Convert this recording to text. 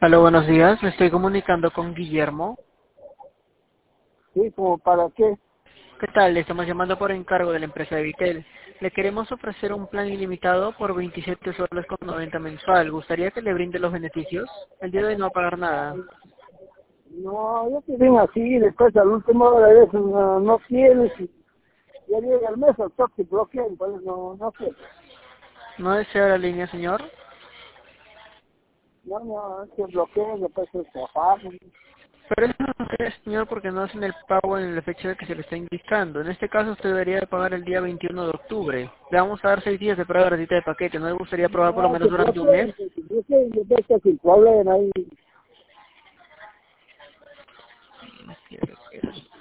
Aló, buenos días. Me estoy comunicando con Guillermo. Sí, como para qué. ¿Qué tal? Le estamos llamando por encargo de la empresa de Vitel. Le queremos ofrecer un plan ilimitado por 27 soles con 90 mensual. ¿Gustaría que le brinde los beneficios? El día de hoy no va a pagar nada. No, yo te ven así, después al último hora de eso no quieres y ya llega el mes al toque bloquean, pues no sé. ¿No desea la línea, señor? No, es que bloquean, después se trabajan. Pero eso no es, señor, porque no hacen el pago en la fecha de que se le está indicando. En este caso, usted debería de pagar el día 21 de octubre. Le vamos a dar 6 días de prueba gratuita de paquete. ¿No le gustaría probar por lo No, menos que durante un mes? bloquean, que bloquean, después que se hablan ahí.